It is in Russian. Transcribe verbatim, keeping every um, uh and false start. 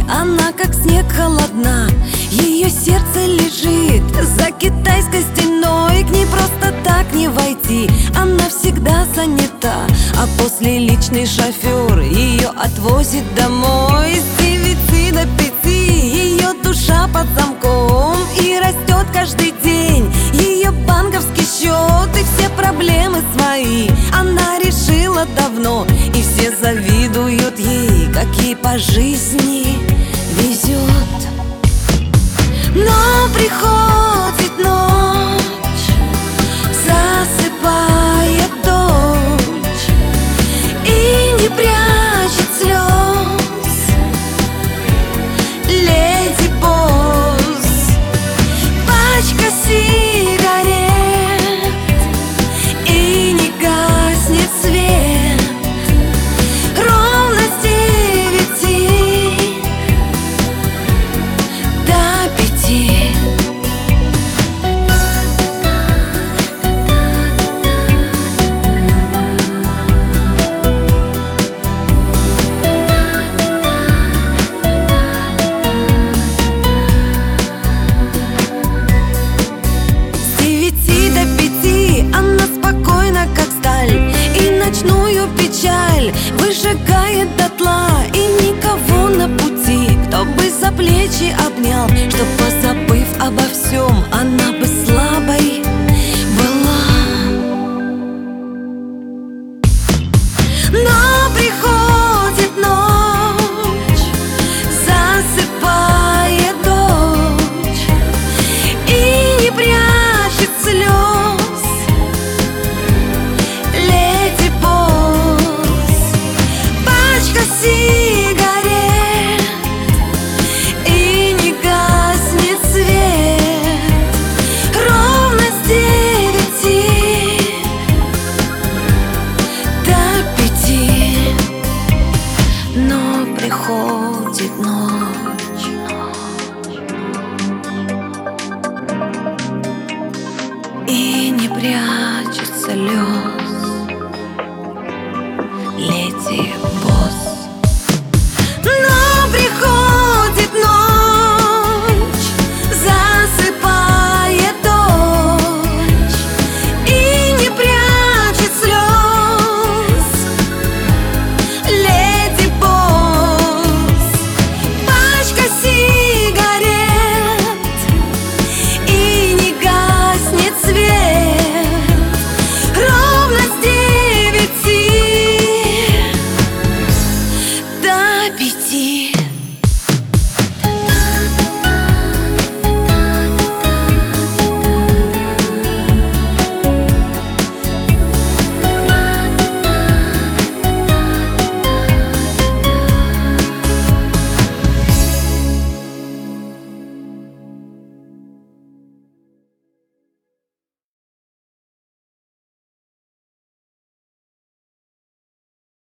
Она как снег холодна, ее сердце лежит за китайской стеной. К ней просто так не войти, она всегда занята. А после личный шофер ее отвозит домой. С девяти до пяти ее душа под замком, и растет каждый день ее банковский счет. И все проблемы свои она решила давно, и все завидуют ей, как ей по жизни везет. Но приходит ночь, засыпает дочь, и не прячет слез леди босс. Пачка сигарет, и не гаснет свет. Ровно с девяти до пяти. С девяти до пяти она спокойна, как сталь, и ночную печаль выжигает дотла. И никого на пути, кто бы за плечи обнял, чтоб, позабыв обо всем, она бы слабой была. Но приходит ночь, засыпает дочь, и не прячет слез леди босс. Пачка сигарет, и не гаснет свет. Ровно с девяти до пяти. Но приходит ночь, и не прячет слез леди босс.